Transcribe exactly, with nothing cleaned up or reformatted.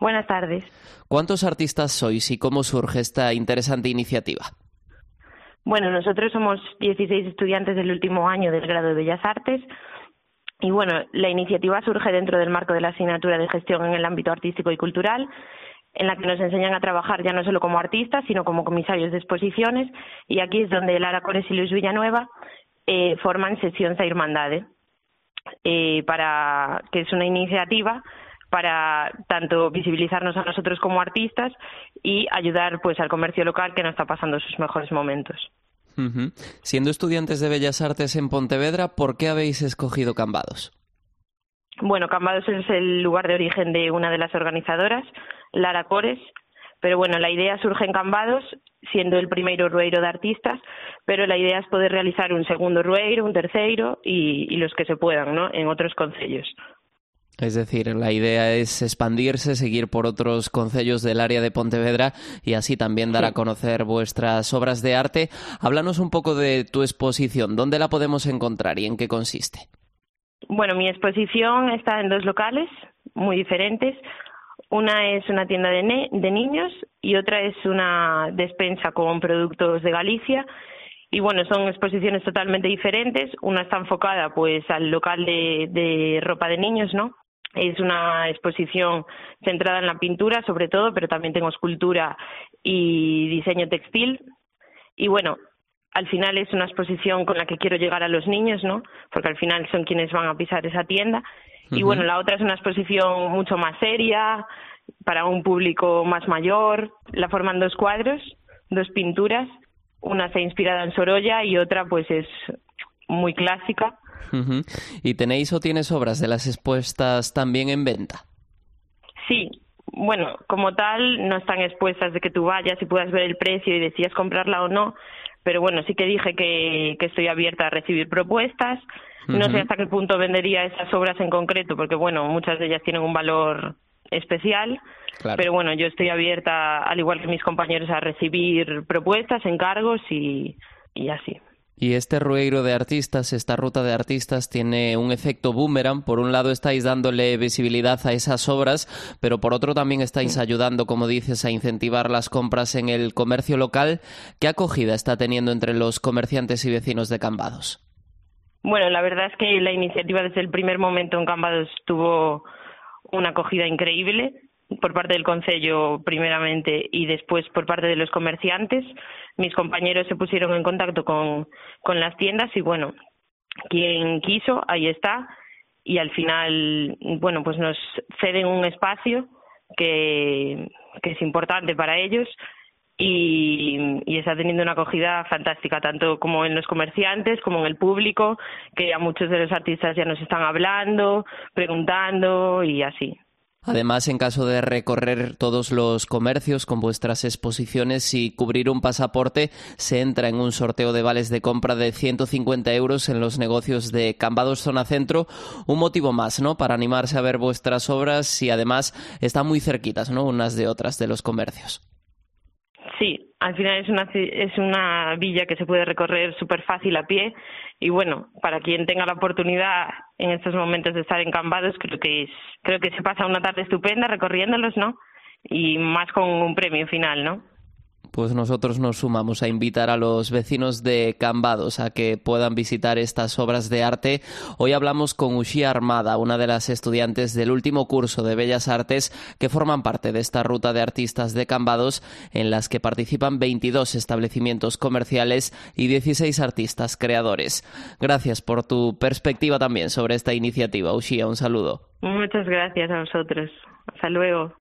Buenas tardes. ¿Cuántos artistas sois y cómo surge esta interesante iniciativa? Bueno, nosotros somos dieciséis estudiantes del último año del grado de Bellas Artes y bueno, la iniciativa surge dentro del marco de la asignatura de gestión en el ámbito artístico y cultural, en la que nos enseñan a trabajar ya no solo como artistas, sino como comisarios de exposiciones, y aquí es donde Lara Cores y Luis Villanueva eh, forman Sesión Sa Irmandade, eh, para que es una iniciativa para tanto visibilizarnos a nosotros como artistas y ayudar pues al comercio local que no está pasando sus mejores momentos. Uh-huh. Siendo estudiantes de Bellas Artes en Pontevedra, ¿por qué habéis escogido Cambados? Bueno, Cambados es el lugar de origen de una de las organizadoras, Lara Cores, pero bueno, la idea surge en Cambados, siendo el primeiro rueiro de artistas, pero la idea es poder realizar un segundo rueiro, un terceiro y, y los que se puedan, ¿no?, en otros concellos. Es decir, la idea es expandirse, seguir por otros concellos del área de Pontevedra y así también dar sí. a conocer vuestras obras de arte. Háblanos un poco de tu exposición. ¿Dónde la podemos encontrar y en qué consiste? Bueno, mi exposición está en dos locales muy diferentes. Una es una tienda de, ne- de niños y otra es una despensa con productos de Galicia. Y bueno, son exposiciones totalmente diferentes. Una está enfocada pues al local de, de ropa de niños, ¿no? Es una exposición centrada en la pintura, sobre todo, pero también tengo escultura y diseño textil. Y bueno, al final es una exposición con la que quiero llegar a los niños, ¿no? Porque al final son quienes van a pisar esa tienda. Uh-huh. Y bueno, la otra es una exposición mucho más seria, para un público más mayor. La forman dos cuadros, dos pinturas. Una está inspirada en Sorolla y otra pues es muy clásica. Uh-huh. ¿Y tenéis o tienes obras de las expuestas también en venta? Sí, bueno, como tal no están expuestas de que tú vayas y puedas ver el precio y decidas comprarla o no, pero bueno, sí que dije que, que estoy abierta a recibir propuestas. Uh-huh. No sé hasta qué punto vendería esas obras en concreto, porque bueno, muchas de ellas tienen un valor especial, claro. Pero bueno, yo estoy abierta, al igual que mis compañeros, a recibir propuestas, encargos y, y así. Y este rueiro de artistas, esta ruta de artistas, tiene un efecto boomerang. Por un lado estáis dándole visibilidad a esas obras, pero por otro también estáis ayudando, como dices, a incentivar las compras en el comercio local. ¿Qué acogida está teniendo entre los comerciantes y vecinos de Cambados? Bueno, la verdad es que la iniciativa desde el primer momento en Cambados tuvo una acogida increíble por parte del concello primeramente y después por parte de los comerciantes. Mis compañeros se pusieron en contacto con, con las tiendas y bueno, quien quiso, ahí está, y al final, bueno, pues nos ceden un espacio que, que es importante para ellos y, y está teniendo una acogida fantástica, tanto como en los comerciantes como en el público, que a muchos de los artistas ya nos están hablando, preguntando y así. Además, en caso de recorrer todos los comercios con vuestras exposiciones y cubrir un pasaporte, se entra en un sorteo de vales de compra de ciento cincuenta euros en los negocios de Cambados Zona Centro. Un motivo más, ¿no?, para animarse a ver vuestras obras y además están muy cerquitas, ¿no?, unas de otras de los comercios. Sí, al final es una, es una villa que se puede recorrer súper fácil a pie y bueno, para quien tenga la oportunidad en estos momentos de estar en Cambados, creo que es, creo que se pasa una tarde estupenda recorriéndolos, ¿no? Y más con un premio final, ¿no? Pues nosotros nos sumamos a invitar a los vecinos de Cambados a que puedan visitar estas obras de arte. Hoy hablamos con Uxía Armada, una de las estudiantes del último curso de Bellas Artes que forman parte de esta ruta de artistas de Cambados, en las que participan veintidós establecimientos comerciales y dieciséis artistas creadores. Gracias por tu perspectiva también sobre esta iniciativa, Uxía. Un saludo. Muchas gracias a vosotros. Hasta luego.